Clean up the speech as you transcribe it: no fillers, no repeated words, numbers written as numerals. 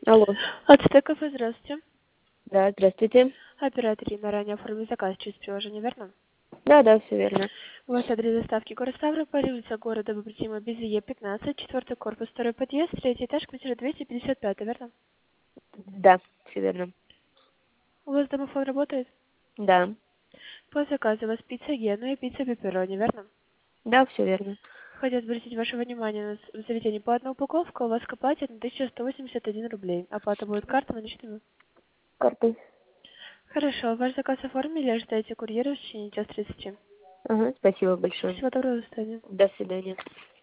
Алло. Ацтеков, здравствуйте. Да, здравствуйте. Оператор Инна, ранее оформили заказ через приложение, верно? Да, да, все верно. Ваш адрес доставки город Ставрополь, улица города Побратима, Безые, 15, четвертый корпус, второй подъезд, третий этаж, квартира 255, верно? Да, все верно. У вас домофон работает? Да. По заказу у вас пицца Гена и пицца Пепперони, верно? Да, все верно. Хотел обратить ваше внимание на заведение по одной упаковке, у вас оплатит на 1181 рублей. Оплата будет картой наличными. Картой. Хорошо, ваш заказ оформили, ожидайте курьера в течение час 30. Ага, спасибо большое. Всего доброго, до свидания. До свидания.